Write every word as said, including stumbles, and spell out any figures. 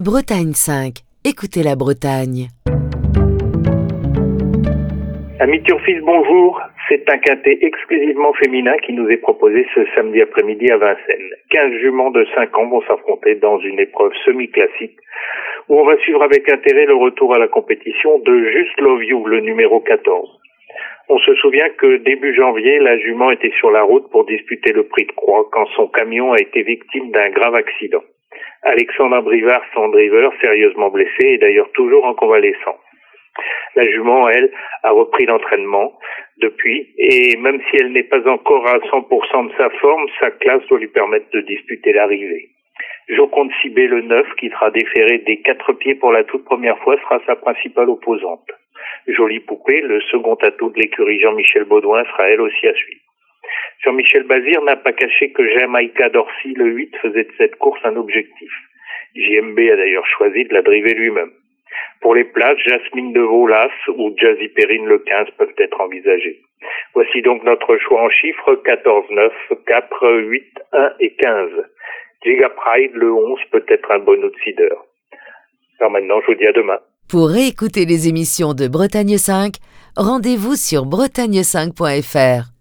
Bretagne cinq, écoutez la Bretagne. Amis Turfis, bonjour. C'est un quintet exclusivement féminin qui nous est proposé ce samedi après-midi à Vincennes. quinze juments de cinq ans vont s'affronter dans une épreuve semi-classique où on va suivre avec intérêt le retour à la compétition de Just Love You, le numéro quatorze. On se souvient que début janvier, la jument était sur la route pour disputer le Prix de Croix quand son camion a été victime d'un grave accident. Alexandre Brivard, son driver, sérieusement blessé, est d'ailleurs toujours en convalescence. La jument, elle, a repris l'entraînement depuis, et même si elle n'est pas encore à cent pour cent de sa forme, sa classe doit lui permettre de disputer l'arrivée. Joconde Cibé, le neuf, qui sera déféré des quatre pieds pour la toute première fois, sera sa principale opposante. Jolie Poupée, le second atout de l'écurie Jean-Michel Baudouin, sera elle aussi à suivre. Jean-Michel Bazir n'a pas caché que Jamaïca Dorcy, le huit, faisait de cette course un objectif. J M B a d'ailleurs choisi de la driver lui-même. Pour les places, Jasmine de Volas ou Jazzy Perrine le quinze peuvent être envisagées. Voici donc notre choix en chiffres, quatorze, neuf, quatre, huit, un et quinze. Giga Pride, le onze, peut être un bon outsider. Alors maintenant, je vous dis à demain. Pour réécouter les émissions de Bretagne cinq, rendez-vous sur bretagne cinq point f r.